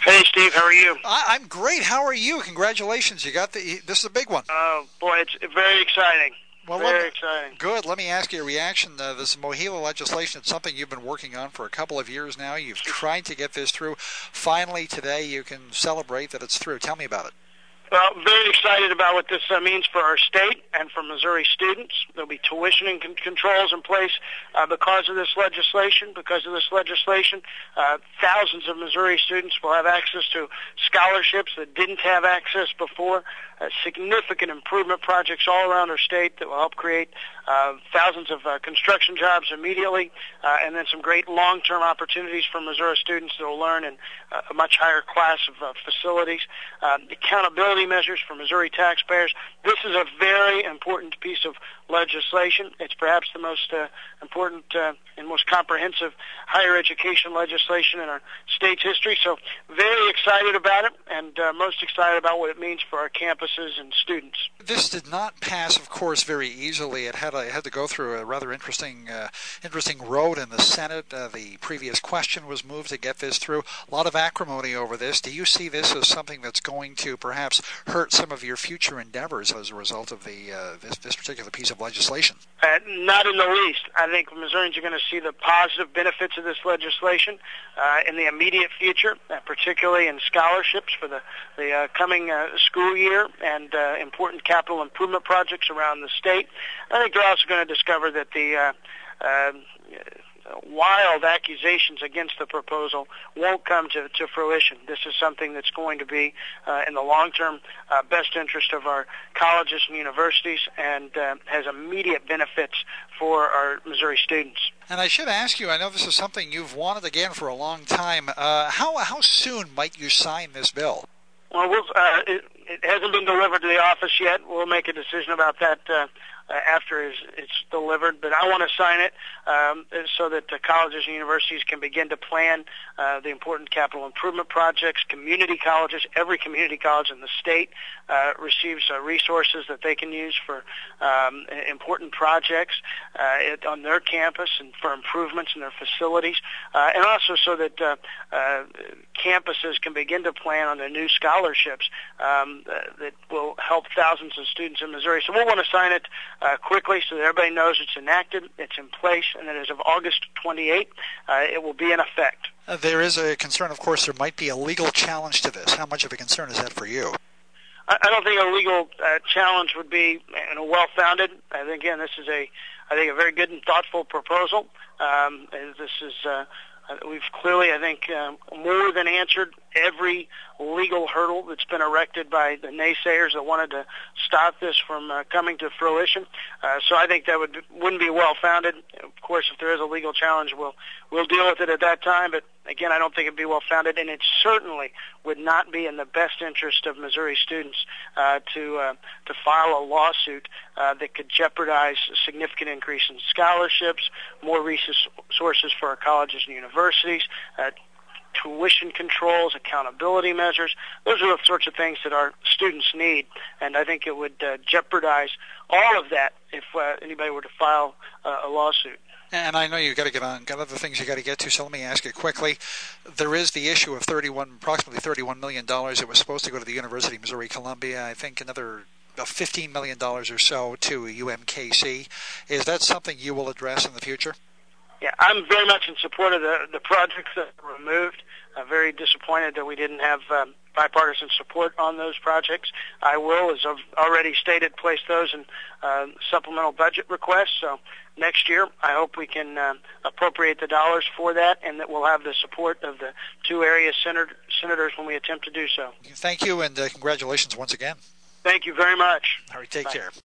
Hey, Steve. How are you? I'm great. How are you? Congratulations. You got this is a big one. Oh, boy, it's very exciting. Well, very exciting. Good. Let me ask you a reaction. This MOHELA legislation, it's something you've been working on for a couple of years now. You've tried to get this through. Finally, today, you can celebrate that it's through. Tell me about it. Well, very excited about what this means for our state and for Missouri students. There'll be tuition controls in place because of this legislation. Thousands of Missouri students will have access to scholarships that didn't have access before. Significant improvement projects all around our state that will help create thousands of construction jobs immediately, and then some great long-term opportunities for Missouri students that will learn in a much higher class of facilities. Accountability measures for Missouri taxpayers. This is a very important piece of legislation. It's perhaps the most important and most comprehensive higher education legislation in our state's history. So very excited about it, and most excited about what it means for our campuses and students. This did not pass, of course, very easily. It had to go through a rather interesting road in the Senate. The previous question was moved to get this through. A lot of acrimony over this. Do you see this as something that's going to perhaps hurt some of your future endeavors as a result of this particular piece of legislation? Not in the least. I think Missourians are going to see the positive benefits of this legislation in the immediate future, particularly in scholarships for the coming school year and important capital improvement projects around the state. I think they're also going to discover that the wild accusations against the proposal won't come to fruition. This is something that's going to be in the long-term best interest of our colleges and universities and has immediate benefits for our Missouri students. And I should ask you, I know this is something you've wanted again for a long time. How soon might you sign this bill? Well, it hasn't been delivered to the office yet. We'll make a decision about that after it's delivered, but I want to sign it so that the colleges and universities can begin to plan the important capital improvement projects. Community colleges, every community college in the state receives resources that they can use for important projects on their campus and for improvements in their facilities, and also so that campuses can begin to plan on the new scholarships that will help thousands of students in Missouri. So we'll want to sign it quickly so that everybody knows it's enacted, it's in place, and that as of August 28th, it will be in effect. There is a concern, of course, there might be a legal challenge to this. How much of a concern is that for you? I don't think a legal challenge would be well-founded. I think, again, this is a very good and thoughtful proposal. This is we've clearly, I think, more than answered every legal hurdle that's been erected by the naysayers that wanted to stop this from coming to fruition. So I think that wouldn't be well-founded. Of course, if there is a legal challenge, we'll deal with it at that time. But again, I don't think it'd be well-founded, and it certainly would not be in the best interest of Missouri students to file a lawsuit that could jeopardize a significant increase in scholarships, more resources for our colleges and universities, tuition controls, accountability measures. Those are the sorts of things that our students need, and I think it would jeopardize all of that if anybody were to file a lawsuit. And I know you've got to get on, got other things you got to get to, so let me ask you quickly. There is the issue of approximately $31 million that was supposed to go to the University of Missouri-Columbia. I think another $15 million or so to UMKC. Is that something you will address in the future? Yeah, I'm very much in support of the projects that were removed. I'm very disappointed that we didn't have bipartisan support on those projects. I will, as I've already stated, place those in supplemental budget requests. So next year, I hope we can appropriate the dollars for that, and that we'll have the support of the two area senators when we attempt to do so. Thank you, and congratulations once again. Thank you very much. All right, take care.